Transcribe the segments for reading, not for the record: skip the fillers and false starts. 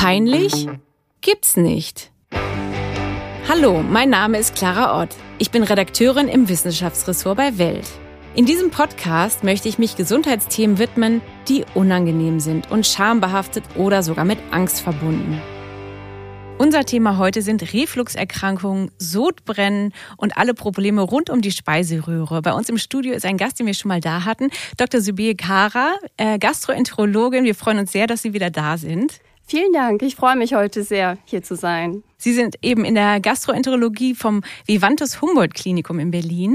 Peinlich? Gibt's nicht. Hallo, mein Name ist Clara Ott. Ich bin Redakteurin im Wissenschaftsressort bei Welt. In diesem Podcast möchte ich mich Gesundheitsthemen widmen, die unangenehm sind und schambehaftet oder sogar mit Angst verbunden. Unser Thema heute sind Refluxerkrankungen, Sodbrennen und alle Probleme rund um die Speiseröhre. Bei uns im Studio ist ein Gast, den wir schon mal da hatten, Dr. Sübeyye Kara, Gastroenterologin. Wir freuen uns sehr, dass Sie wieder da sind. Vielen Dank, ich freue mich heute sehr, hier zu sein. Sie sind eben in der Gastroenterologie vom Vivantes Humboldt Klinikum in Berlin.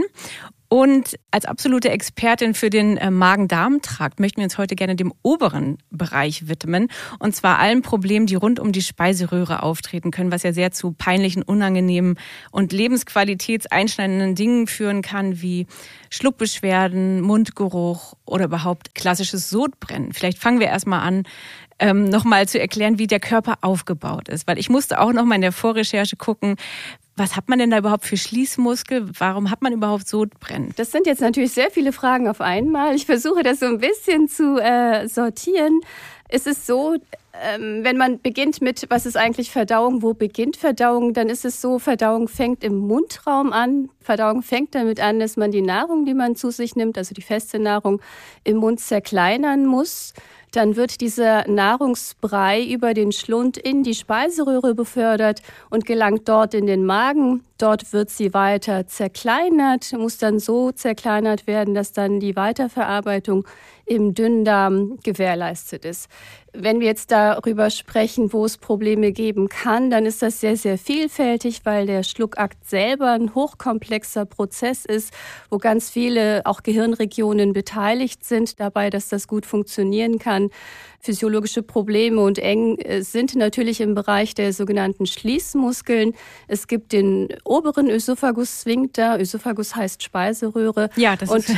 Und als absolute Expertin für den Magen-Darm-Trakt möchten wir uns heute gerne dem oberen Bereich widmen. Und zwar allen Problemen, die rund um die Speiseröhre auftreten können, was ja sehr zu peinlichen, unangenehmen und lebensqualitätseinschneidenden Dingen führen kann, wie Schluckbeschwerden, Mundgeruch oder überhaupt klassisches Sodbrennen. Vielleicht fangen wir erstmal an, nochmal zu erklären, wie der Körper aufgebaut ist. Weil ich musste auch nochmal in der Vorrecherche gucken, was hat man denn da überhaupt für Schließmuskel? Warum hat man überhaupt Sodbrennen? Das sind jetzt natürlich sehr viele Fragen auf einmal. Ich versuche das so ein bisschen zu sortieren. Es ist so, wenn man beginnt mit, was ist eigentlich Verdauung, wo beginnt Verdauung, dann ist es so, Verdauung fängt im Mundraum an. Verdauung fängt damit an, dass man die Nahrung, die man zu sich nimmt, also die feste Nahrung, im Mund zerkleinern muss. Dann wird dieser Nahrungsbrei über den Schlund in die Speiseröhre befördert und gelangt dort in den Magen. Dort wird sie weiter zerkleinert, muss dann so zerkleinert werden, dass dann die Weiterverarbeitung im Dünndarm gewährleistet ist. Wenn wir jetzt darüber sprechen, wo es Probleme geben kann, dann ist das sehr, sehr vielfältig, weil der Schluckakt selber ein hochkomplexer Prozess ist, wo ganz viele auch Gehirnregionen beteiligt sind dabei, dass das gut funktionieren kann. Physiologische Probleme und eng sind natürlich im Bereich der sogenannten Schließmuskeln. Es gibt den oberen Ösophagus-Sphinkter. Ösophagus heißt Speiseröhre. Ja, das ist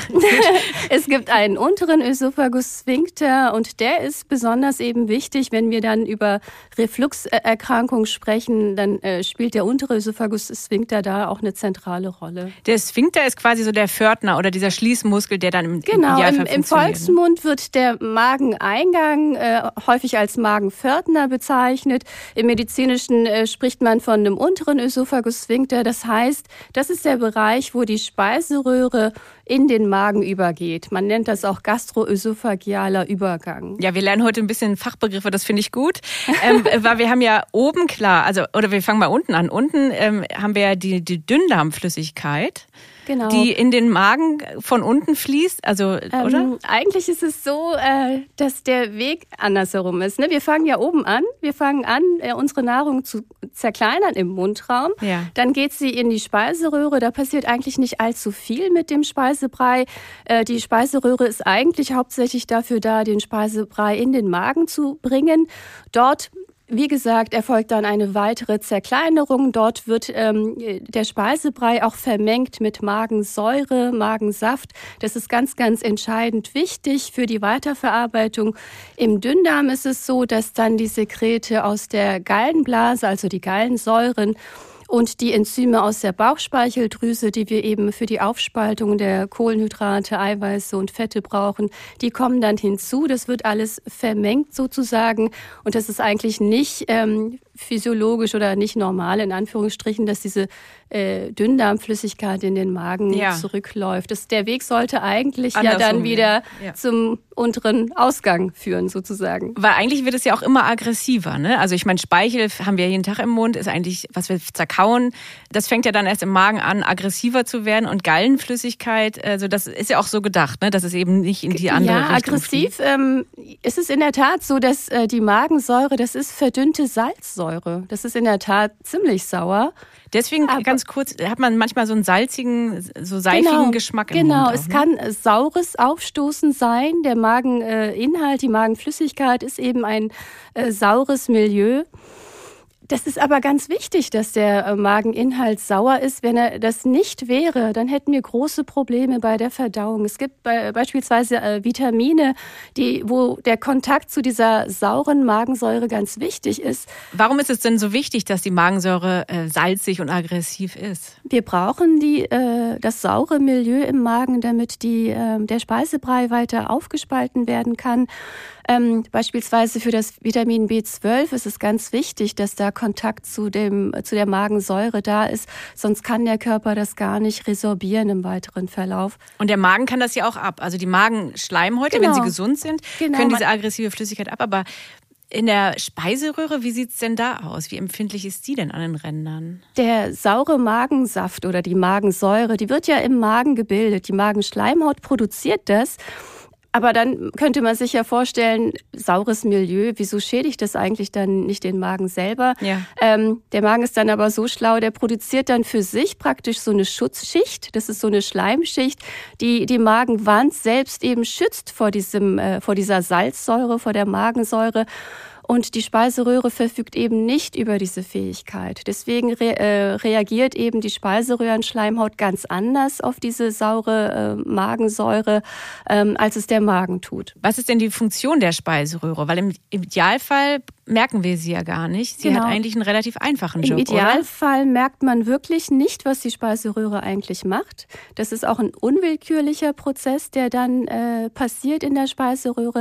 es gibt einen unteren Ösophagus-Sphinkter und der ist besonders eben wichtig, wenn wir dann über Refluxerkrankungen sprechen, dann spielt der untere Ösophagus-Sphinkter da auch eine zentrale Rolle. Der Sphinkter ist quasi so der Pförtner oder dieser Schließmuskel, der dann im Idealfall im Volksmund wird der Mageneingang häufig als Magenpförtner bezeichnet. Im Medizinischen spricht man von einem unteren Ösophagus-Sphinkter. Das heißt, das ist der Bereich, wo die Speiseröhre in den Magen übergeht. Man nennt das auch gastroösophagealer Übergang. Ja, wir lernen heute ein bisschen Fachbegriffe, das finde ich gut. Weil wir haben ja oben oder wir fangen mal unten an. Unten haben wir ja die Dünndarmflüssigkeit. Genau. Die in den Magen von unten fließt, oder? Eigentlich ist es so, dass der Weg andersherum ist. Ne? Wir fangen ja oben an. Wir fangen an, unsere Nahrung zu zerkleinern im Mundraum. Ja. Dann geht sie in die Speiseröhre. Da passiert eigentlich nicht allzu viel mit dem Speisebrei. Die Speiseröhre ist eigentlich hauptsächlich dafür da, den Speisebrei in den Magen zu bringen. Dort, wie gesagt, erfolgt dann eine weitere Zerkleinerung. Dort wird der Speisebrei auch vermengt mit Magensäure, Magensaft. Das ist ganz, ganz entscheidend wichtig für die Weiterverarbeitung. Im Dünndarm ist es so, dass dann die Sekrete aus der Gallenblase, also die Gallensäuren, und die Enzyme aus der Bauchspeicheldrüse, die wir eben für die Aufspaltung der Kohlenhydrate, Eiweiße und Fette brauchen, die kommen dann hinzu. Das wird alles vermengt sozusagen. Und das ist eigentlich nicht physiologisch oder nicht normal, in Anführungsstrichen, dass diese Dünndarmflüssigkeit in den Magen zurückläuft. Der Weg sollte eigentlich dann wieder zum unteren Ausgang führen, sozusagen. Weil eigentlich wird es ja auch immer aggressiver, ne? Also ich meine, Speichel haben wir jeden Tag im Mund, ist eigentlich, was wir zerkauen. Das fängt ja dann erst im Magen an, aggressiver zu werden. Und Gallenflüssigkeit, also das ist ja auch so gedacht, ne? Dass es eben nicht in die andere Richtung aggressiv ist es in der Tat so, dass die Magensäure, das ist verdünnte Salzsäure. Das ist in der Tat ziemlich sauer. Deswegen, ganz kurz, hat man manchmal so einen salzigen, so seifigen Geschmack im Mund. Genau, es kann saures Aufstoßen sein. Der Mageninhalt, die Magenflüssigkeit ist eben ein saures Milieu. Das ist aber ganz wichtig, dass der Mageninhalt sauer ist. Wenn er das nicht wäre, dann hätten wir große Probleme bei der Verdauung. Es gibt beispielsweise Vitamine, wo der Kontakt zu dieser sauren Magensäure ganz wichtig ist. Warum ist es denn so wichtig, dass die Magensäure salzig und aggressiv ist? Wir brauchen das saure Milieu im Magen, damit der Speisebrei weiter aufgespalten werden kann. Beispielsweise für das Vitamin B12 ist es ganz wichtig, dass da Kontakt zu der Magensäure da ist. Sonst kann der Körper das gar nicht resorbieren im weiteren Verlauf. Und der Magen kann das ja auch ab. Also die Magenschleimhäute, wenn sie gesund sind, können diese aggressive Flüssigkeit ab. Aber in der Speiseröhre, wie sieht's denn da aus? Wie empfindlich ist die denn an den Rändern? Der saure Magensaft oder die Magensäure, die wird ja im Magen gebildet. Die Magenschleimhaut produziert das. Aber dann könnte man sich ja vorstellen, saures Milieu, wieso schädigt das eigentlich dann nicht den Magen selber? Ja. Der Magen ist dann aber so schlau, der produziert dann für sich praktisch so eine Schutzschicht. Das ist so eine Schleimschicht, die Magenwand selbst eben schützt vor dieser Salzsäure, vor der Magensäure. Und die Speiseröhre verfügt eben nicht über diese Fähigkeit. Deswegen reagiert eben die Speiseröhrenschleimhaut ganz anders auf diese saure Magensäure, als es der Magen tut. Was ist denn die Funktion der Speiseröhre? Weil im Idealfall merken wir sie ja gar nicht. Sie hat eigentlich einen relativ einfachen Job, Im Idealfall merkt man wirklich nicht, was die Speiseröhre eigentlich macht. Das ist auch ein unwillkürlicher Prozess, der dann passiert in der Speiseröhre.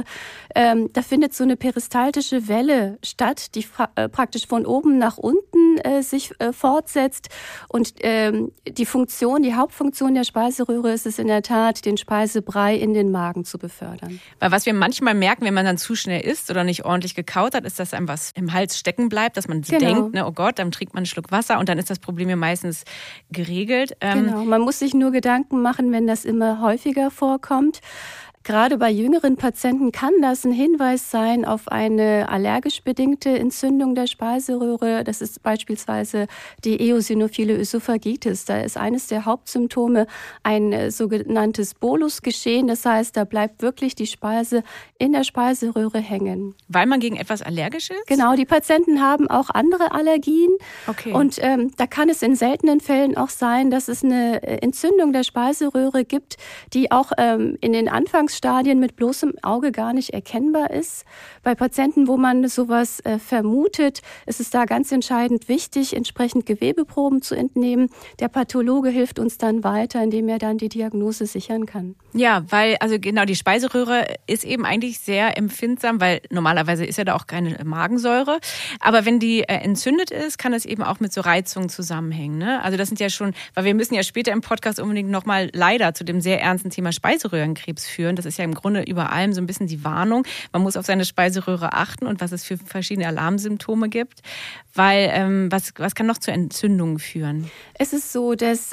Da findet so eine peristaltische Welle statt, die praktisch von oben nach unten sich fortsetzt. Und die Hauptfunktion der Speiseröhre ist es in der Tat, den Speisebrei in den Magen zu befördern. Weil was wir manchmal merken, wenn man dann zu schnell isst oder nicht ordentlich gekaut hat, ist, dass einem was im Hals stecken bleibt, dass man denkt, oh Gott, dann trinkt man einen Schluck Wasser und dann ist das Problem ja meistens geregelt. Genau, man muss sich nur Gedanken machen, wenn das immer häufiger vorkommt. Gerade bei jüngeren Patienten kann das ein Hinweis sein auf eine allergisch bedingte Entzündung der Speiseröhre. Das ist beispielsweise die eosinophile Ösophagitis. Da ist eines der Hauptsymptome ein sogenanntes Bolusgeschehen. Das heißt, da bleibt wirklich die Speise in der Speiseröhre hängen. Weil man gegen etwas allergisch ist? Genau, die Patienten haben auch andere Allergien. Okay. Und da kann es in seltenen Fällen auch sein, dass es eine Entzündung der Speiseröhre gibt, die auch in den Anfangsstadien mit bloßem Auge gar nicht erkennbar ist. Bei Patienten, wo man sowas vermutet, ist es da ganz entscheidend wichtig, entsprechend Gewebeproben zu entnehmen. Der Pathologe hilft uns dann weiter, indem er dann die Diagnose sichern kann. Ja, weil die Speiseröhre ist eben eigentlich sehr empfindsam, weil normalerweise ist ja da auch keine Magensäure. Aber wenn die entzündet ist, kann es eben auch mit so Reizungen zusammenhängen. Ne? Also das sind ja schon, weil wir müssen ja später im Podcast unbedingt nochmal leider zu dem sehr ernsten Thema Speiseröhrenkrebs führen. Das ist ja im Grunde über allem so ein bisschen die Warnung. Man muss auf seine Speiseröhre achten und was es für verschiedene Alarmsymptome gibt. Weil was kann noch zu Entzündungen führen? Es ist so, dass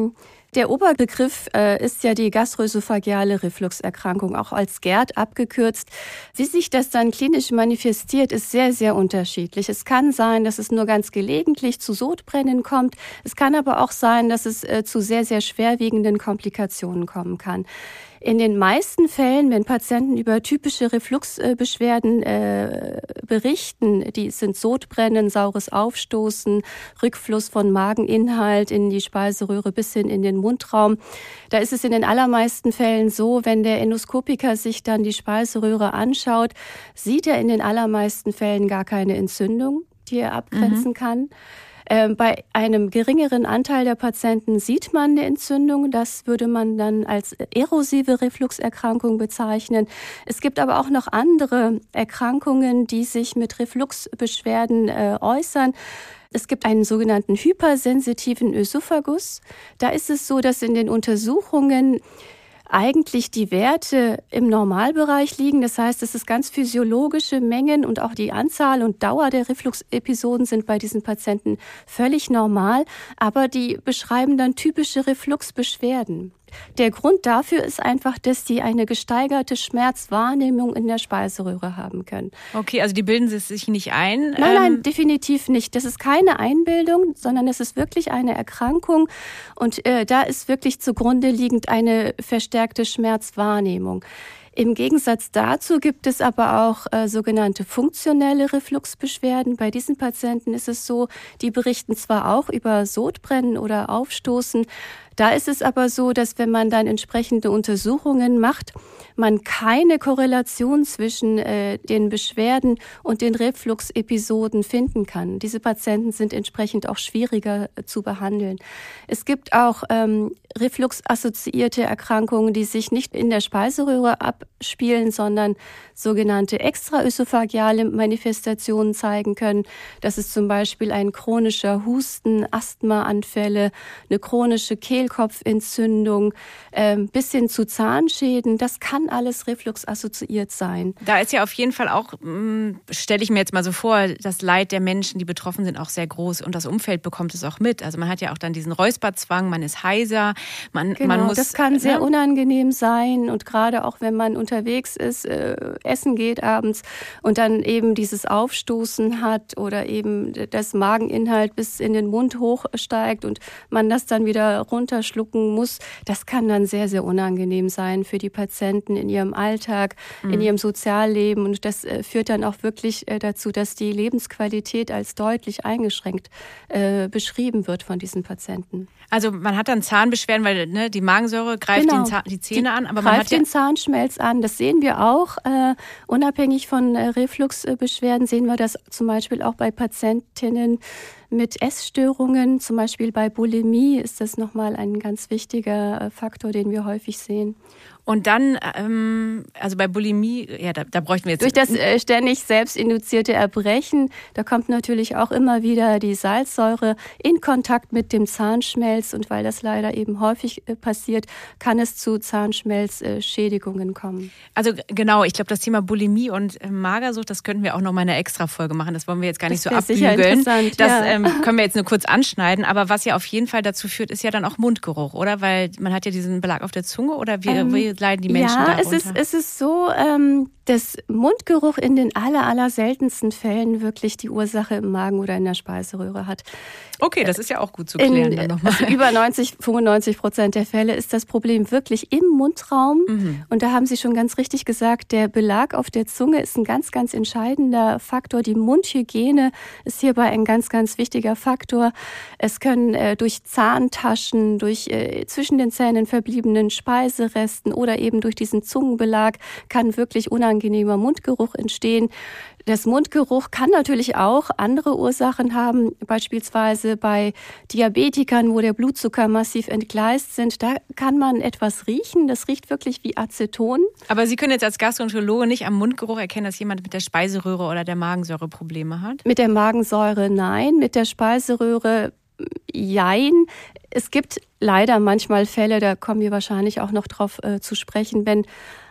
der Oberbegriff ist ja die gastroösophageale Refluxerkrankung, auch als GERD abgekürzt. Wie sich das dann klinisch manifestiert, ist sehr, sehr unterschiedlich. Es kann sein, dass es nur ganz gelegentlich zu Sodbrennen kommt. Es kann aber auch sein, dass es zu sehr, sehr schwerwiegenden Komplikationen kommen kann. In den meisten Fällen, wenn Patienten über typische Refluxbeschwerden berichten, die sind Sodbrennen, saures Aufstoßen, Rückfluss von Mageninhalt in die Speiseröhre bis hin in den Mundraum. Da ist es in den allermeisten Fällen so, wenn der Endoskopiker sich dann die Speiseröhre anschaut, sieht er in den allermeisten Fällen gar keine Entzündung, die er abgrenzen kann. Bei einem geringeren Anteil der Patienten sieht man eine Entzündung. Das würde man dann als erosive Refluxerkrankung bezeichnen. Es gibt aber auch noch andere Erkrankungen, die sich mit Refluxbeschwerden äußern. Es gibt einen sogenannten hypersensitiven Ösophagus. Da ist es so, dass in den Untersuchungen eigentlich die Werte im Normalbereich liegen. Das heißt, es ist ganz physiologische Mengen und auch die Anzahl und Dauer der Refluxepisoden sind bei diesen Patienten völlig normal. Aber die beschreiben dann typische Refluxbeschwerden. Der Grund dafür ist einfach, dass die eine gesteigerte Schmerzwahrnehmung in der Speiseröhre haben können. Okay, also die bilden sich nicht ein? Nein, definitiv nicht. Das ist keine Einbildung, sondern es ist wirklich eine Erkrankung. Und da ist wirklich zugrunde liegend eine verstärkte Schmerzwahrnehmung. Im Gegensatz dazu gibt es aber auch sogenannte funktionelle Refluxbeschwerden. Bei diesen Patienten ist es so, die berichten zwar auch über Sodbrennen oder Aufstoßen. Da ist es aber so, dass wenn man dann entsprechende Untersuchungen macht, man keine Korrelation zwischen den Beschwerden und den Refluxepisoden finden kann. Diese Patienten sind entsprechend auch schwieriger zu behandeln. Es gibt auch refluxassoziierte Erkrankungen, die sich nicht in der Speiseröhre abspielen, sondern sogenannte extraösophageale Manifestationen zeigen können. Das ist zum Beispiel ein chronischer Husten, Asthmaanfälle, eine chronische Kehlkopfentzündung, bis hin zu Zahnschäden. Das kann alles refluxassoziiert sein. Da ist ja auf jeden Fall auch, stelle ich mir jetzt mal so vor, das Leid der Menschen, die betroffen sind, auch sehr groß und das Umfeld bekommt es auch mit. Also man hat ja auch dann diesen Räusperzwang, man ist heiser, man muss... Das kann sehr unangenehm sein und gerade auch, wenn man unterwegs ist, essen geht abends und dann eben dieses Aufstoßen hat oder eben das Mageninhalt bis in den Mund hochsteigt und man das dann wieder runterschlucken muss. Das kann dann sehr, sehr unangenehm sein für die Patienten in ihrem Alltag, in ihrem Sozialleben und das führt dann auch wirklich dazu, dass die Lebensqualität als deutlich eingeschränkt beschrieben wird von diesen Patienten. Also man hat dann Zahnbeschwerden, weil die Magensäure greift die Zähne an. Aber man greift den Zahnschmelz an. Das sehen wir auch. Unabhängig von Refluxbeschwerden sehen wir das zum Beispiel auch bei Patientinnen mit Essstörungen. Zum Beispiel bei Bulimie ist das nochmal ein ganz wichtiger Faktor, den wir häufig sehen. Und dann, also bei Bulimie, ja, da bräuchten wir jetzt... Durch das ständig selbstinduzierte Erbrechen, da kommt natürlich auch immer wieder die Salzsäure in Kontakt mit dem Zahnschmelz. Und weil das leider eben häufig passiert, kann es zu Zahnschmelzschädigungen kommen. Also genau, ich glaube, das Thema Bulimie und Magersucht, das könnten wir auch noch mal eine Extra-Folge machen. Das wollen wir jetzt gar nicht so abbügeln. Das können wir jetzt nur kurz anschneiden. Aber was ja auf jeden Fall dazu führt, ist ja dann auch Mundgeruch, oder? Weil man hat ja diesen Belag auf der Zunge, oder wie leiden die Menschen darunter? Ja, es ist so, dass Mundgeruch in den aller seltensten Fällen wirklich die Ursache im Magen oder in der Speiseröhre hat. Okay, das ist ja auch gut zu klären dann nochmal. Also über 95% der Fälle ist das Problem wirklich im Mundraum. Und da haben Sie schon ganz richtig gesagt, der Belag auf der Zunge ist ein ganz, ganz entscheidender Faktor. Die Mundhygiene ist hierbei ein ganz, ganz wichtiger Faktor. Es können durch Zahntaschen, durch zwischen den Zähnen verbliebenen Speiseresten oder eben durch diesen Zungenbelag kann wirklich unangenehmer Mundgeruch entstehen. Das Mundgeruch kann natürlich auch andere Ursachen haben, beispielsweise bei Diabetikern, wo der Blutzucker massiv entgleist sind. Da kann man etwas riechen, das riecht wirklich wie Aceton. Aber Sie können jetzt als Gastroenterologe nicht am Mundgeruch erkennen, dass jemand mit der Speiseröhre oder der Magensäure Probleme hat? Mit der Magensäure nein, mit der Speiseröhre jein. Es gibt leider manchmal Fälle, da kommen wir wahrscheinlich auch noch drauf zu sprechen, wenn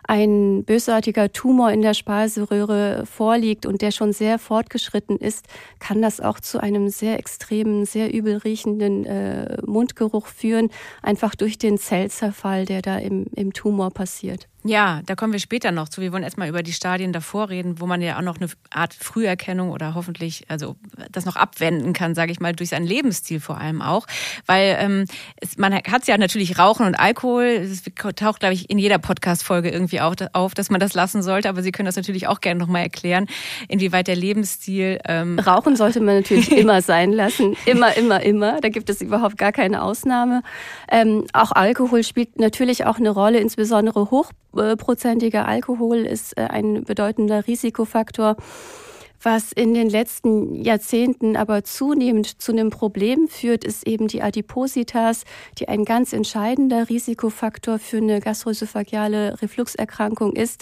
ein bösartiger Tumor in der Speiseröhre vorliegt und der schon sehr fortgeschritten ist, kann das auch zu einem sehr extremen, sehr übel riechenden Mundgeruch führen, einfach durch den Zellzerfall, der da im Tumor passiert. Ja, da kommen wir später noch zu. Wir wollen erstmal über die Stadien davor reden, wo man ja auch noch eine Art Früherkennung oder hoffentlich also das noch abwenden kann, sage ich mal, durch seinen Lebensstil vor allem auch. Weil man hat es ja natürlich Rauchen und Alkohol, das taucht, glaube ich, in jeder Podcast-Folge irgendwie auch auf, dass man das lassen sollte. Aber Sie können das natürlich auch gerne nochmal erklären, inwieweit der Lebensstil... Rauchen sollte man natürlich immer sein lassen. Immer. Da gibt es überhaupt gar keine Ausnahme. Auch Alkohol spielt natürlich auch eine Rolle, insbesondere hochprozentiger Alkohol ist ein bedeutender Risikofaktor. Was in den letzten Jahrzehnten aber zunehmend zu einem Problem führt, ist eben die Adipositas, die ein ganz entscheidender Risikofaktor für eine gastroösophageale Refluxerkrankung ist.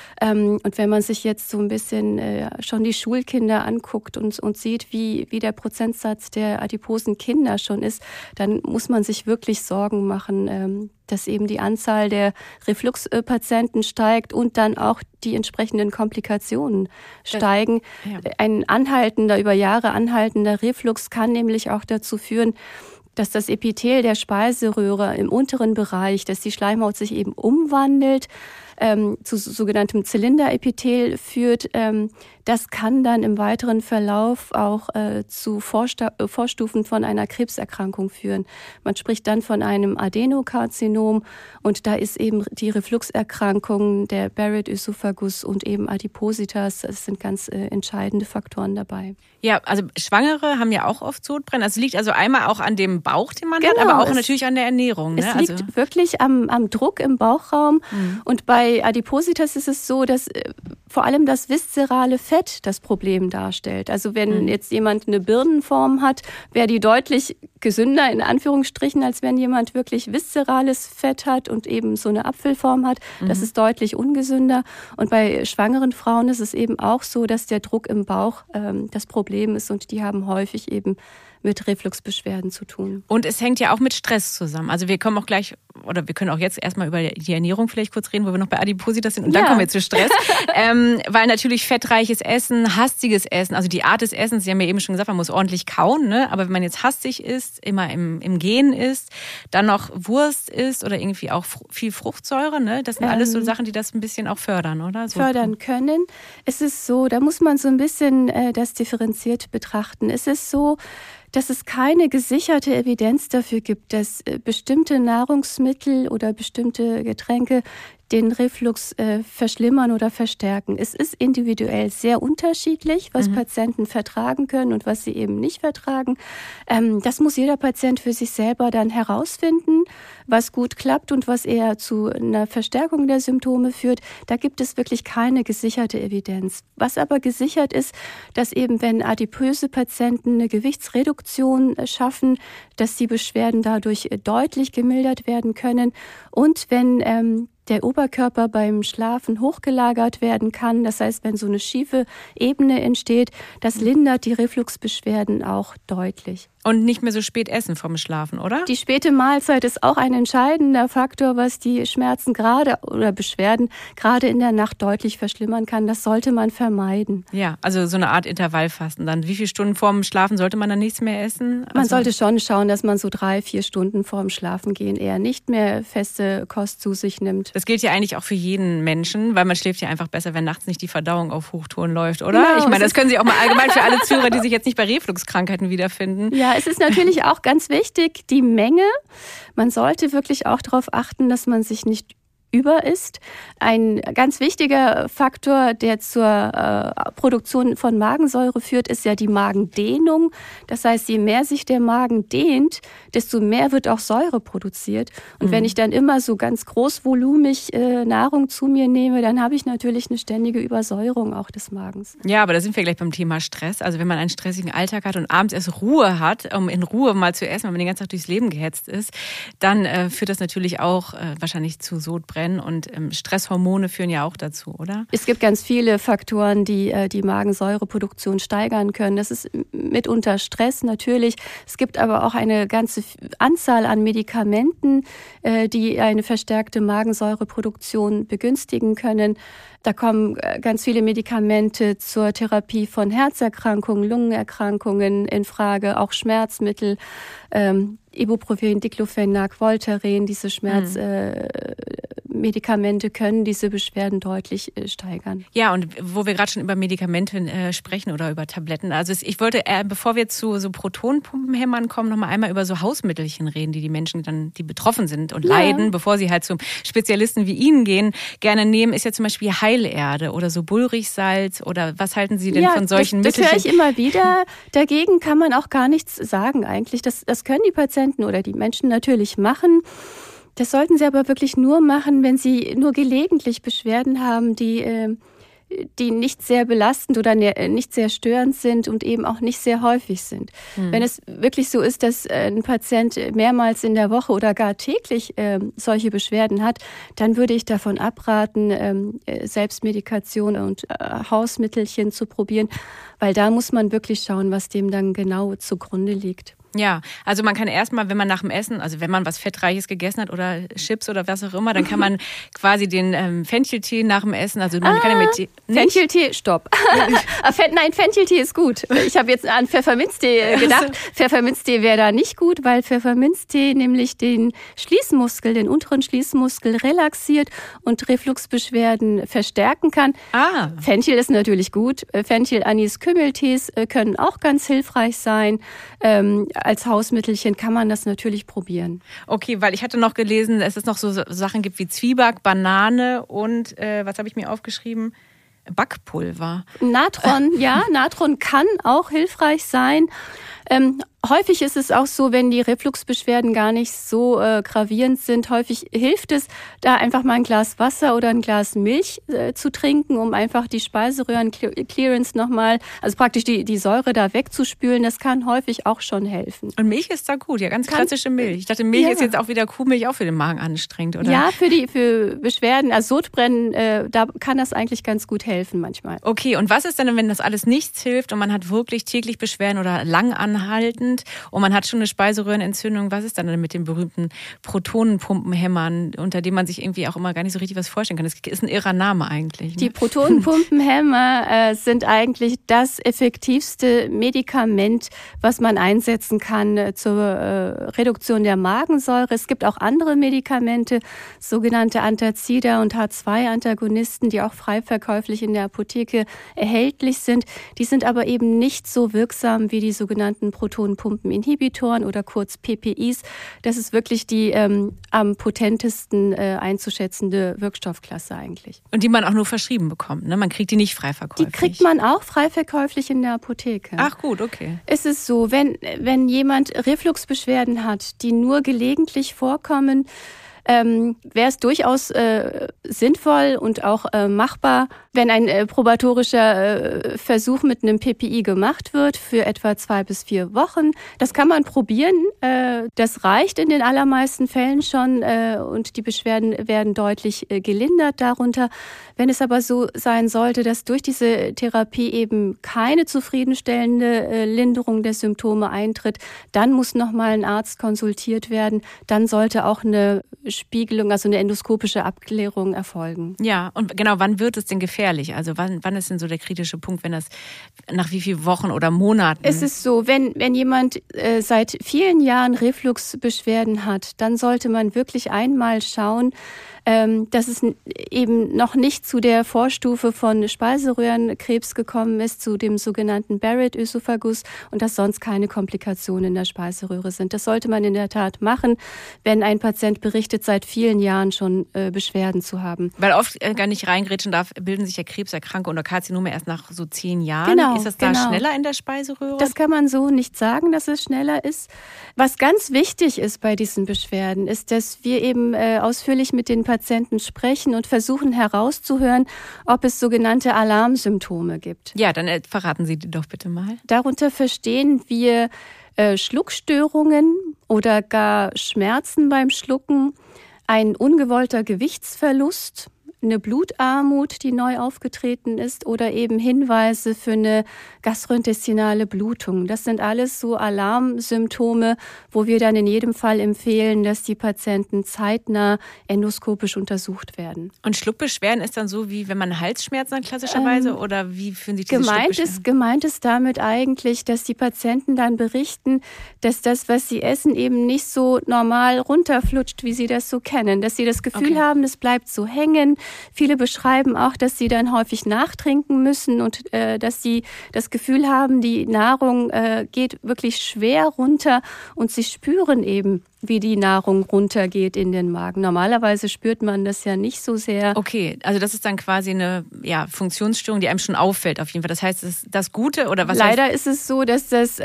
Und wenn man sich jetzt so ein bisschen schon die Schulkinder anguckt und sieht, wie der Prozentsatz der adiposen Kinder schon ist, dann muss man sich wirklich Sorgen machen, dass eben die Anzahl der Refluxpatienten steigt und dann auch die entsprechenden Komplikationen steigen. Ja. Ein über Jahre anhaltender Reflux kann nämlich auch dazu führen, dass das Epithel der Speiseröhre im unteren Bereich, dass die Schleimhaut sich eben umwandelt, zu sogenanntem Zylinderepithel führt. Das kann dann im weiteren Verlauf auch zu Vorstufen von einer Krebserkrankung führen. Man spricht dann von einem Adenokarzinom und da ist eben die Refluxerkrankung, der Barrett-Ösophagus und eben Adipositas, das sind ganz entscheidende Faktoren dabei. Ja, also Schwangere haben ja auch oft Sodbrennen. Also liegt also einmal auch an dem Bauch, den man hat, aber auch natürlich an der Ernährung. Es liegt wirklich am Druck im Bauchraum. Und bei Adipositas ist es so, dass vor allem das viszerale Fett das Problem darstellt. Also wenn jetzt jemand eine Birnenform hat, wäre die deutlich gesünder, in Anführungsstrichen, als wenn jemand wirklich viszerales Fett hat und eben so eine Apfelform hat. Das ist deutlich ungesünder. Und bei schwangeren Frauen ist es eben auch so, dass der Druck im Bauch das Problem ist und die haben häufig eben mit Refluxbeschwerden zu tun. Und es hängt ja auch mit Stress zusammen. Also wir kommen auch gleich, oder wir können auch jetzt erstmal über die Ernährung vielleicht kurz reden, wo wir noch bei Adipositas sind und dann kommen wir zu Stress. Weil natürlich fettreiches Essen, hastiges Essen, also die Art des Essens, Sie haben ja eben schon gesagt, man muss ordentlich kauen, ne? Aber wenn man jetzt hastig isst, immer im Gehen isst, dann noch Wurst isst oder irgendwie auch viel Fruchtsäure, ne? Das sind alles so Sachen, die das ein bisschen auch fördern, oder? So fördern können. Es ist so, da muss man so ein bisschen das differenziert betrachten. Es ist so, dass es keine gesicherte Evidenz dafür gibt, dass bestimmte Nahrungsmittel oder bestimmte Getränke den Reflux verschlimmern oder verstärken. Es ist individuell sehr unterschiedlich, was Patienten vertragen können und was sie eben nicht vertragen. Das muss jeder Patient für sich selber dann herausfinden, was gut klappt und was eher zu einer Verstärkung der Symptome führt. Da gibt es wirklich keine gesicherte Evidenz. Was aber gesichert ist, dass eben wenn adipöse Patienten eine Gewichtsreduktion schaffen, dass die Beschwerden dadurch deutlich gemildert werden können und wenn der Oberkörper beim Schlafen hochgelagert werden kann. Das heißt, wenn so eine schiefe Ebene entsteht, das lindert die Refluxbeschwerden auch deutlich. Und nicht mehr so spät essen vorm Schlafen, oder? Die späte Mahlzeit ist auch ein entscheidender Faktor, was die Schmerzen oder Beschwerden gerade in der Nacht deutlich verschlimmern kann. Das sollte man vermeiden. Ja, also so eine Art Intervallfasten dann. Wie viele Stunden vorm Schlafen sollte man dann nichts mehr essen? Man sollte schon schauen, dass man so 3-4 Stunden vorm Schlafengehen eher nicht mehr feste Kost zu sich nimmt. Das gilt ja eigentlich auch für jeden Menschen, weil man schläft ja einfach besser, wenn nachts nicht die Verdauung auf Hochtouren läuft, oder? Genau, ich meine, das können Sie auch mal allgemein für alle Zuhörer, die sich jetzt nicht bei Refluxkrankheiten wiederfinden. Ja, es ist natürlich auch ganz wichtig, die Menge. Man sollte wirklich auch darauf achten, dass man sich nicht überisst. Ein ganz wichtiger Faktor, der zur Produktion von Magensäure führt, ist ja die Magendehnung. Das heißt, je mehr sich der Magen dehnt, desto mehr wird auch Säure produziert. Und wenn ich dann immer so ganz großvolumig Nahrung zu mir nehme, dann habe ich natürlich eine ständige Übersäuerung auch des Magens. Ja, aber da sind wir gleich beim Thema Stress. Also wenn man einen stressigen Alltag hat und abends erst Ruhe hat, um in Ruhe mal zu essen, wenn man den ganzen Tag durchs Leben gehetzt ist, dann führt das natürlich auch wahrscheinlich zu Sodbrennen. Und Stresshormone führen ja auch dazu, oder? Es gibt ganz viele Faktoren, die die Magensäureproduktion steigern können. Das ist mitunter Stress natürlich. Es gibt aber auch eine ganze Anzahl an Medikamenten, die eine verstärkte Magensäureproduktion begünstigen können. Da kommen ganz viele Medikamente zur Therapie von Herzerkrankungen, Lungenerkrankungen in Frage, auch Schmerzmittel, Ibuprofen, Diclofenac, Voltaren, diese Schmerzmedikamente können diese Beschwerden deutlich steigern. Ja, und wo wir gerade schon über Medikamente sprechen oder über Tabletten, also ich wollte, bevor wir zu so Protonenpumpenhämmern kommen, noch mal einmal über so Hausmittelchen reden, die Menschen dann, die betroffen sind und leiden, bevor sie halt zum Spezialisten wie Ihnen gehen, gerne nehmen, ist ja zum Beispiel Heilerde oder so Bullrichsalz oder was halten Sie denn von solchen Mittelchen? Das höre ich immer wieder. Dagegen kann man auch gar nichts sagen eigentlich. Das können die Patienten oder die Menschen natürlich machen. Das sollten sie aber wirklich nur machen, wenn sie nur gelegentlich Beschwerden haben, die nicht sehr belastend oder nicht sehr störend sind und eben auch nicht sehr häufig sind. Wenn es wirklich so ist, dass ein Patient mehrmals in der Woche oder gar täglich solche Beschwerden hat, dann würde ich davon abraten, Selbstmedikation und Hausmittelchen zu probieren, weil da muss man wirklich schauen, was dem dann genau zugrunde liegt. Ja, also man kann erstmal, wenn man nach dem Essen, also wenn man was Fettreiches gegessen hat oder Chips oder was auch immer, dann kann man quasi den Fencheltee nach dem Essen, also man kann ja mit Tee... Fencheltee, stopp. Nein, Fencheltee ist gut. Ich habe jetzt an Pfefferminztee gedacht. Pfefferminztee wäre da nicht gut, weil Pfefferminztee nämlich den Schließmuskel, den unteren Schließmuskel relaxiert und Refluxbeschwerden verstärken kann. Fenchel ist natürlich gut. Fenchel, Anis, Kümmeltees können auch ganz hilfreich sein. Als Hausmittelchen kann man das natürlich probieren. Okay, weil ich hatte noch gelesen, dass es noch so Sachen gibt wie Zwieback, Banane und, was habe ich mir aufgeschrieben? Backpulver. Natron, Natron kann auch hilfreich sein. Häufig ist es auch so, wenn die Refluxbeschwerden gar nicht so gravierend sind, häufig hilft es, da einfach mal ein Glas Wasser oder ein Glas Milch zu trinken, um einfach die Speiseröhren-Clearance nochmal, also praktisch die Säure da wegzuspülen. Das kann häufig auch schon helfen. Und Milch ist da gut, ja, ganz klassische Milch. Ich dachte, Milch ist jetzt auch wieder Kuhmilch, auch für den Magen anstrengend, oder? Ja, für Beschwerden, also Sodbrennen, da kann das eigentlich ganz gut helfen manchmal. Okay, und was ist denn, wenn das alles nichts hilft und man hat wirklich täglich Beschwerden oder lang anhaltend und man hat schon eine Speiseröhrenentzündung? Was ist dann mit den berühmten Protonenpumpenhämmern, unter denen man sich irgendwie auch immer gar nicht so richtig was vorstellen kann? Das ist ein irrer Name eigentlich. Ne? Die Protonenpumpenhämmer sind eigentlich das effektivste Medikament, was man einsetzen kann zur Reduktion der Magensäure. Es gibt auch andere Medikamente, sogenannte Antazida und H2-Antagonisten, die auch frei verkäuflich in der Apotheke erhältlich sind. Die sind aber eben nicht so wirksam wie die sogenannten Protonenpumpeninhibitoren oder kurz PPIs. Das ist wirklich die am potentesten einzuschätzende Wirkstoffklasse eigentlich. Und die man auch nur verschrieben bekommt, ne? Man kriegt die nicht frei verkäuflich. Die kriegt man auch frei verkäuflich in der Apotheke. Ach gut, okay. Es ist so, wenn jemand Refluxbeschwerden hat, die nur gelegentlich vorkommen, wäre es durchaus sinnvoll und auch machbar, wenn ein probatorischer Versuch mit einem PPI gemacht wird für etwa 2 bis 4 Wochen. Das kann man probieren. Das reicht in den allermeisten Fällen schon und die Beschwerden werden deutlich gelindert darunter. Wenn es aber so sein sollte, dass durch diese Therapie eben keine zufriedenstellende Linderung der Symptome eintritt, dann muss nochmal ein Arzt konsultiert werden. Dann sollte auch eine Spiegelung, also eine endoskopische Abklärung erfolgen. Ja, und genau, wann wird es denn gefährlich? Also wann ist denn so der kritische Punkt, wenn das nach wie vielen Wochen oder Monaten? Es ist so, wenn jemand seit vielen Jahren Refluxbeschwerden hat, dann sollte man wirklich einmal schauen, dass es eben noch nicht zu der Vorstufe von Speiseröhrenkrebs gekommen ist, zu dem sogenannten Barrett-Ösophagus und dass sonst keine Komplikationen in der Speiseröhre sind. Das sollte man in der Tat machen, wenn ein Patient berichtet, seit vielen Jahren schon Beschwerden zu haben. Weil oft gar nicht reingrätschen darf, bilden sich ja Krebserkrankungen oder Karzinome erst nach so 10 Jahren. Genau, ist das da schneller in der Speiseröhre? Das kann man so nicht sagen, dass es schneller ist. Was ganz wichtig ist bei diesen Beschwerden, ist, dass wir eben ausführlich mit den Patienten sprechen und versuchen herauszuhören, ob es sogenannte Alarmsymptome gibt. Ja, dann verraten Sie die doch bitte mal. Darunter verstehen wir Schluckstörungen oder gar Schmerzen beim Schlucken, ein ungewollter Gewichtsverlust, eine Blutarmut, die neu aufgetreten ist oder eben Hinweise für eine gastrointestinale Blutung. Das sind alles so Alarmsymptome, wo wir dann in jedem Fall empfehlen, dass die Patienten zeitnah endoskopisch untersucht werden. Und Schluckbeschwerden ist dann so, wie wenn man Halsschmerzen hat klassischerweise oder wie fühlen sich diese Schluckbeschwerden? Gemeint ist damit eigentlich, dass die Patienten dann berichten, dass das, was sie essen, eben nicht so normal runterflutscht, wie sie das so kennen. Dass sie das Gefühl haben, es bleibt so hängen. Viele beschreiben auch, dass sie dann häufig nachtrinken müssen und dass sie das Gefühl haben, die Nahrung geht wirklich schwer runter und sie spüren eben, wie die Nahrung runtergeht in den Magen. Normalerweise spürt man das ja nicht so sehr. Okay, also das ist dann quasi eine Funktionsstörung, die einem schon auffällt auf jeden Fall. Das heißt, ist das Gute oder was? Leider ist es so, dass das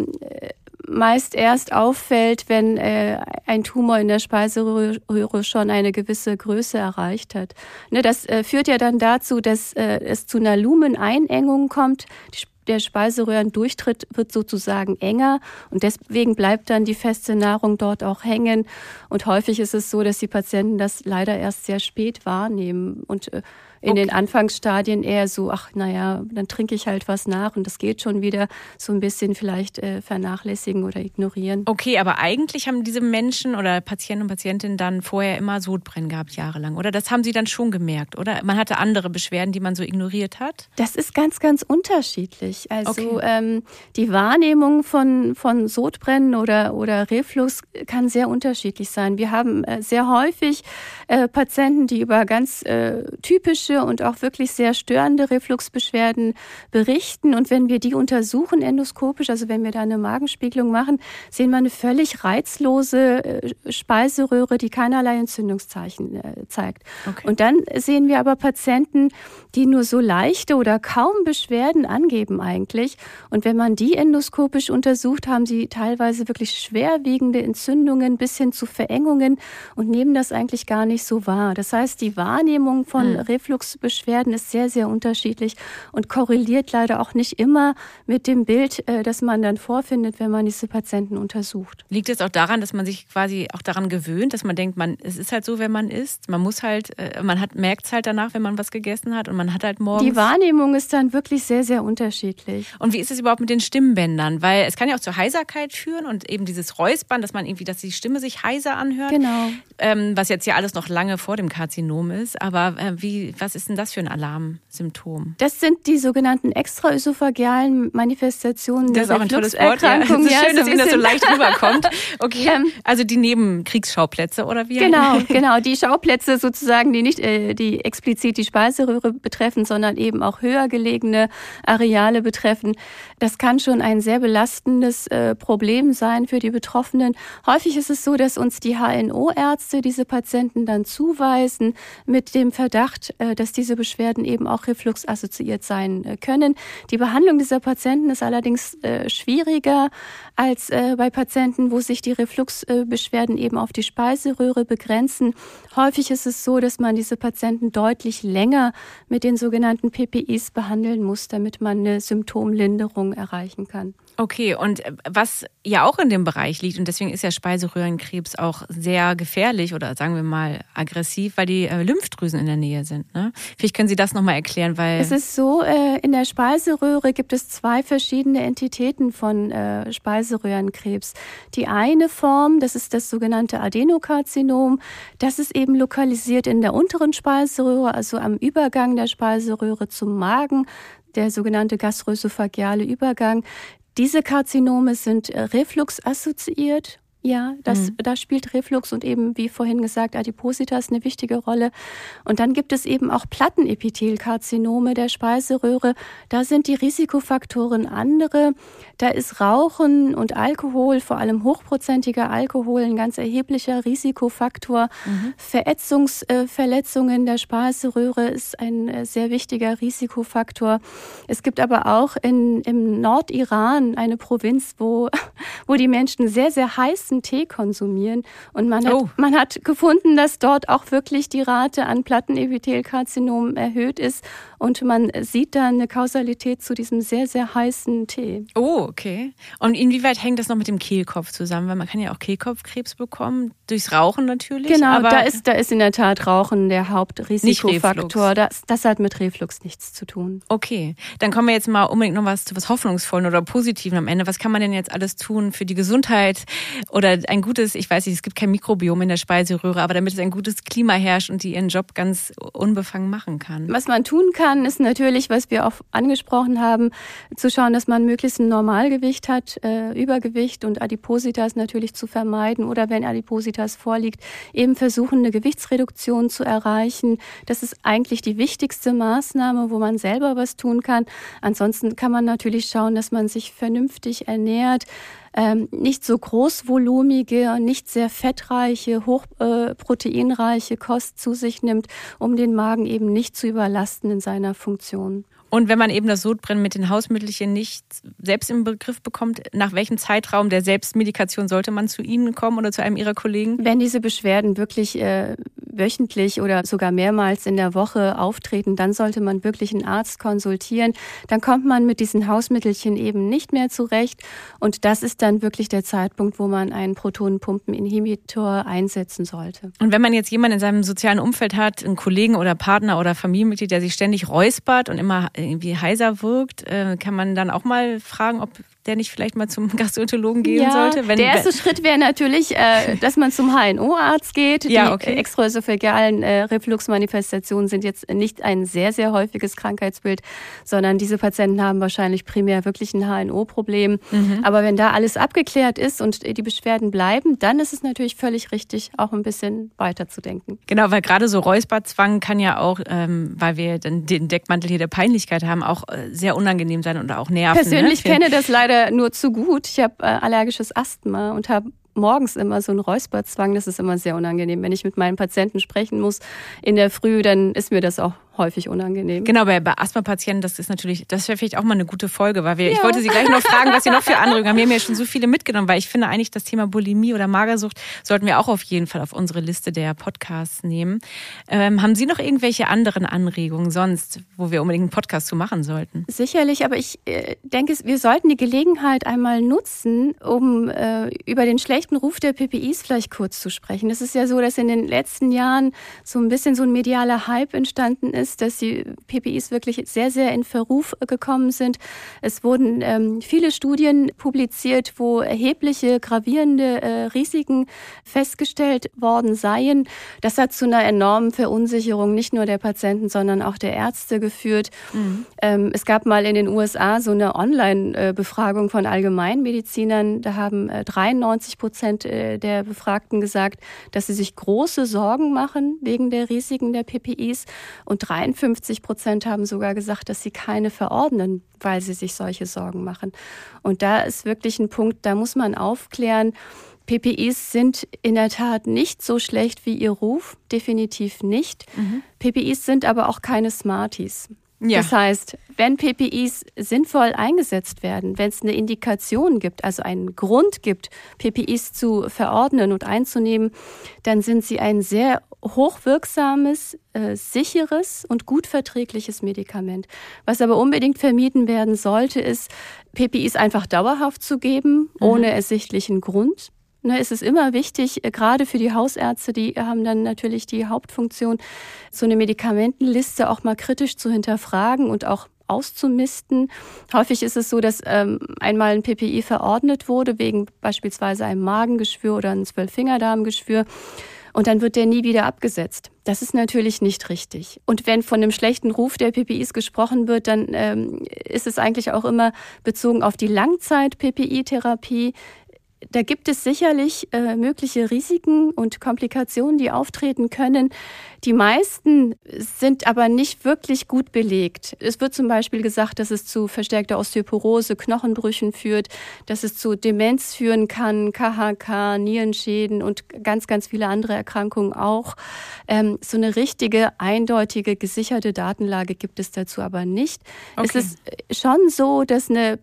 meist erst auffällt, wenn ein Tumor in der Speiseröhre schon eine gewisse Größe erreicht hat. Das führt ja dann dazu, dass es zu einer Lumeneinengung kommt. Der Speiseröhrendurchtritt wird sozusagen enger und deswegen bleibt dann die feste Nahrung dort auch hängen. Und häufig ist es so, dass die Patienten das leider erst sehr spät wahrnehmen. Und In den Anfangsstadien eher so, dann trinke ich halt was nach und das geht schon wieder, so ein bisschen vielleicht vernachlässigen oder ignorieren. Okay, aber eigentlich haben diese Menschen oder Patienten und Patientinnen dann vorher immer Sodbrennen gehabt, jahrelang, oder? Das haben sie dann schon gemerkt, oder? Man hatte andere Beschwerden, die man so ignoriert hat? Das ist ganz, ganz unterschiedlich. Also die Wahrnehmung von Sodbrennen oder Reflux kann sehr unterschiedlich sein. Wir haben sehr häufig Patienten, die über ganz typische und auch wirklich sehr störende Refluxbeschwerden berichten. Und wenn wir die untersuchen endoskopisch, also wenn wir da eine Magenspiegelung machen, sehen wir eine völlig reizlose Speiseröhre, die keinerlei Entzündungszeichen zeigt. Okay. Und dann sehen wir aber Patienten, die nur so leichte oder kaum Beschwerden angeben eigentlich. Und wenn man die endoskopisch untersucht, haben sie teilweise wirklich schwerwiegende Entzündungen bis hin zu Verengungen und nehmen das eigentlich gar nicht so wahr. Das heißt, die Wahrnehmung von Refluxbeschwerden ist sehr, sehr unterschiedlich und korreliert leider auch nicht immer mit dem Bild, das man dann vorfindet, wenn man diese Patienten untersucht. Liegt es auch daran, dass man sich quasi auch daran gewöhnt, dass man denkt, es ist halt so, wenn man isst. Man muss halt, merkt es halt danach, wenn man was gegessen hat und man hat halt morgens... Die Wahrnehmung ist dann wirklich sehr, sehr unterschiedlich. Und wie ist es überhaupt mit den Stimmbändern? Weil es kann ja auch zur Heiserkeit führen und eben dieses Räuspern, dass die Stimme sich heiser anhört. Genau. Was jetzt ja alles noch lange vor dem Karzinom ist. Aber was ist denn das für ein Alarmsymptom? Das sind die sogenannten extraösophagealen Manifestationen der Refluxerkrankung. Das ist schön, dass Ihnen das so leicht rüberkommt. Okay, also die Nebenkriegsschauplätze oder wie? Genau, die Schauplätze sozusagen, die nicht die explizit die Speiseröhre betreffen, sondern eben auch höher gelegene Areale betreffen. Das kann schon ein sehr belastendes Problem sein für die Betroffenen. Häufig ist es so, dass uns die HNO-Ärzte diese Patienten dann zuweisen mit dem Verdacht, dass diese Beschwerden eben auch refluxassoziiert sein können. Die Behandlung dieser Patienten ist allerdings schwieriger als bei Patienten, wo sich die Refluxbeschwerden eben auf die Speiseröhre begrenzen. Häufig ist es so, dass man diese Patienten deutlich länger mit den sogenannten PPIs behandeln muss, damit man eine Symptomlinderung erreichen kann. Okay, und was ja auch in dem Bereich liegt, und deswegen ist ja Speiseröhrenkrebs auch sehr gefährlich oder sagen wir mal aggressiv, weil die Lymphdrüsen in der Nähe sind. Ne? Vielleicht können Sie das nochmal erklären, weil... Es ist so, in der Speiseröhre gibt es 2 verschiedene Entitäten von Speiseröhrenkrebs. Die eine Form, das ist das sogenannte Adenokarzinom, das ist eben lokalisiert in der unteren Speiseröhre, also am Übergang der Speiseröhre zum Magen, der sogenannte gastroesophageale Übergang. Diese Karzinome sind refluxassoziiert. Ja, da spielt Reflux und eben, wie vorhin gesagt, Adipositas eine wichtige Rolle. Und dann gibt es eben auch Plattenepithelkarzinome der Speiseröhre. Da sind die Risikofaktoren andere. Da ist Rauchen und Alkohol, vor allem hochprozentiger Alkohol, ein ganz erheblicher Risikofaktor. Verletzungen der Speiseröhre ist ein sehr wichtiger Risikofaktor. Es gibt aber auch im Nordiran eine Provinz, wo die Menschen sehr, sehr heißen Tee konsumieren. Und man hat gefunden, dass dort auch wirklich die Rate an Plattenepithelkarzinomen erhöht ist. Und man sieht da eine Kausalität zu diesem sehr, sehr heißen Tee. Oh, okay. Und inwieweit hängt das noch mit dem Kehlkopf zusammen? Weil man kann ja auch Kehlkopfkrebs bekommen, durchs Rauchen natürlich. Genau, aber da ist in der Tat Rauchen der Hauptrisikofaktor. Das hat mit Reflux nichts zu tun. Okay, dann kommen wir jetzt mal unbedingt noch zu was Hoffnungsvollen oder Positiven am Ende. Was kann man denn jetzt alles tun für die Gesundheit oder ein gutes, ich weiß nicht, es gibt kein Mikrobiom in der Speiseröhre, aber damit es ein gutes Klima herrscht und die ihren Job ganz unbefangen machen kann? Was man tun kann, ist natürlich, was wir auch angesprochen haben, zu schauen, dass man möglichst ein Normalgewicht hat, Übergewicht und Adipositas natürlich zu vermeiden oder wenn Adipositas vorliegt, eben versuchen, eine Gewichtsreduktion zu erreichen. Das ist eigentlich die wichtigste Maßnahme, wo man selber was tun kann. Ansonsten kann man natürlich schauen, dass man sich vernünftig ernährt, nicht so großvolumige, nicht sehr fettreiche, hochproteinreiche Kost zu sich nimmt, um den Magen eben nicht zu überlasten in seiner Funktion. Und wenn man eben das Sodbrennen mit den Hausmittelchen nicht selbst im Begriff bekommt, nach welchem Zeitraum der Selbstmedikation sollte man zu Ihnen kommen oder zu einem Ihrer Kollegen? Wenn diese Beschwerden wirklich wöchentlich oder sogar mehrmals in der Woche auftreten, dann sollte man wirklich einen Arzt konsultieren. Dann kommt man mit diesen Hausmittelchen eben nicht mehr zurecht. Und das ist dann wirklich der Zeitpunkt, wo man einen Protonenpumpeninhibitor einsetzen sollte. Und wenn man jetzt jemanden in seinem sozialen Umfeld hat, einen Kollegen oder Partner oder Familienmitglied, der sich ständig räuspert und immer irgendwie heiser wirkt, kann man dann auch mal fragen, ob der nicht vielleicht mal zum Gastroenterologen gehen sollte? Der erste Schritt wäre natürlich, dass man zum HNO-Arzt geht. Die extraösophagealen Refluxmanifestationen sind jetzt nicht ein sehr, sehr häufiges Krankheitsbild, sondern diese Patienten haben wahrscheinlich primär wirklich ein HNO-Problem. Aber wenn da alles abgeklärt ist und die Beschwerden bleiben, dann ist es natürlich völlig richtig, auch ein bisschen weiterzudenken. Genau, weil gerade so Räusperzwang kann ja auch, weil wir dann den Deckmantel hier der Peinlichkeit haben, auch sehr unangenehm sein und auch nerven. Persönlich kenne das leider nur zu gut. Ich habe allergisches Asthma und habe morgens immer so einen Räusperzwang. Das ist immer sehr unangenehm. Wenn ich mit meinen Patienten sprechen muss in der Früh, dann ist mir das auch häufig unangenehm. Genau, bei Asthma-Patienten, das wäre vielleicht auch mal eine gute Folge, weil ich wollte Sie gleich noch fragen, was Sie noch für Anregungen haben. Wir haben ja schon so viele mitgenommen, weil ich finde eigentlich das Thema Bulimie oder Magersucht sollten wir auch auf jeden Fall auf unsere Liste der Podcasts nehmen. Haben Sie noch irgendwelche anderen Anregungen sonst, wo wir unbedingt einen Podcast zu machen sollten? Sicherlich, aber ich denke, wir sollten die Gelegenheit einmal nutzen, um über den schlechten Ruf der PPIs vielleicht kurz zu sprechen. Es ist ja so, dass in den letzten Jahren so ein bisschen so ein medialer Hype entstanden ist, dass die PPIs wirklich sehr, sehr in Verruf gekommen sind. Es wurden viele Studien publiziert, wo erhebliche, gravierende Risiken festgestellt worden seien. Das hat zu einer enormen Verunsicherung nicht nur der Patienten, sondern auch der Ärzte geführt. Es gab mal in den USA so eine Online-Befragung von Allgemeinmedizinern. Da haben 93% der Befragten gesagt, dass sie sich große Sorgen machen wegen der Risiken der PPIs. Und 53% haben sogar gesagt, dass sie keine verordnen, weil sie sich solche Sorgen machen. Und da ist wirklich ein Punkt, da muss man aufklären. PPIs sind in der Tat nicht so schlecht wie ihr Ruf, definitiv nicht. PPIs sind aber auch keine Smarties. Ja. Das heißt, wenn PPIs sinnvoll eingesetzt werden, wenn es eine Indikation gibt, also einen Grund gibt, PPIs zu verordnen und einzunehmen, dann sind sie ein sehr hochwirksames, sicheres und gut verträgliches Medikament. Was aber unbedingt vermieden werden sollte, ist, PPIs einfach dauerhaft zu geben, ohne ersichtlichen Grund. Es ist immer wichtig, gerade für die Hausärzte, die haben dann natürlich die Hauptfunktion, so eine Medikamentenliste auch mal kritisch zu hinterfragen und auch auszumisten. Häufig ist es so, dass einmal ein PPI verordnet wurde, wegen beispielsweise einem Magengeschwür oder einem 12-Fingerdarmgeschwür. Und dann wird der nie wieder abgesetzt. Das ist natürlich nicht richtig. Und wenn von einem schlechten Ruf der PPIs gesprochen wird, dann ist es eigentlich auch immer bezogen auf die Langzeit-PPI-Therapie. Da gibt es sicherlich mögliche Risiken und Komplikationen, die auftreten können. Die meisten sind aber nicht wirklich gut belegt. Es wird zum Beispiel gesagt, dass es zu verstärkter Osteoporose, Knochenbrüchen führt, dass es zu Demenz führen kann, KHK, Nierenschäden und ganz, ganz viele andere Erkrankungen auch. So eine richtige, eindeutige, gesicherte Datenlage gibt es dazu aber nicht. Okay. Es ist schon so, dass eine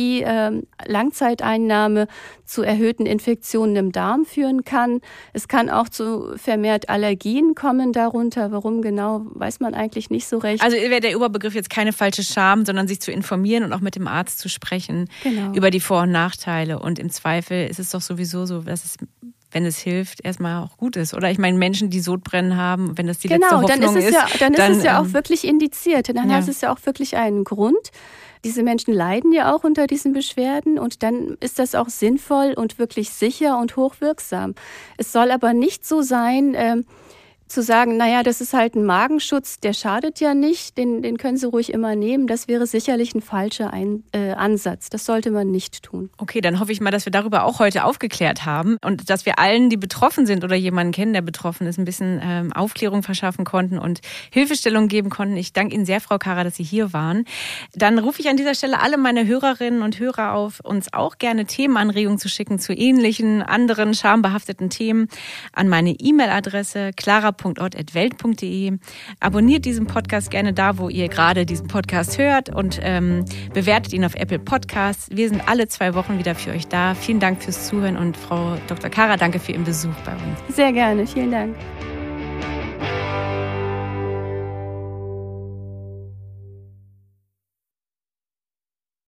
PPI-Langzeiteinnahme zu erhöhten Infektionen im Darm führen kann. Es kann auch zu vermehrt Allergien kommen darunter. Warum genau, weiß man eigentlich nicht so recht. Also wäre der Überbegriff jetzt keine falsche Scham, sondern sich zu informieren und auch mit dem Arzt zu sprechen über die Vor- und Nachteile. Und im Zweifel ist es doch sowieso so, dass es, wenn es hilft, erstmal auch gut ist. Oder ich meine, Menschen, die Sodbrennen haben, wenn das die letzte Hoffnung ist. Dann ist es ja auch wirklich indiziert. Dann hat es ja auch wirklich einen Grund. Diese Menschen leiden ja auch unter diesen Beschwerden und dann ist das auch sinnvoll und wirklich sicher und hochwirksam. Es soll aber nicht so sein, zu sagen, naja, das ist halt ein Magenschutz, der schadet ja nicht, den können Sie ruhig immer nehmen. Das wäre sicherlich ein falscher Ansatz. Das sollte man nicht tun. Okay, dann hoffe ich mal, dass wir darüber auch heute aufgeklärt haben und dass wir allen, die betroffen sind oder jemanden kennen, der betroffen ist, ein bisschen Aufklärung verschaffen konnten und Hilfestellung geben konnten. Ich danke Ihnen sehr, Frau Kara, dass Sie hier waren. Dann rufe ich an dieser Stelle alle meine Hörerinnen und Hörer auf, uns auch gerne Themenanregungen zu schicken zu ähnlichen, anderen schambehafteten Themen an meine E-Mail-Adresse clara.ort@welt.de. Abonniert diesen Podcast gerne da, wo ihr gerade diesen Podcast hört und bewertet ihn auf Apple Podcasts. Wir sind alle 2 Wochen wieder für euch da. Vielen Dank fürs Zuhören und Frau Dr. Kara, danke für Ihren Besuch bei uns. Sehr gerne, vielen Dank.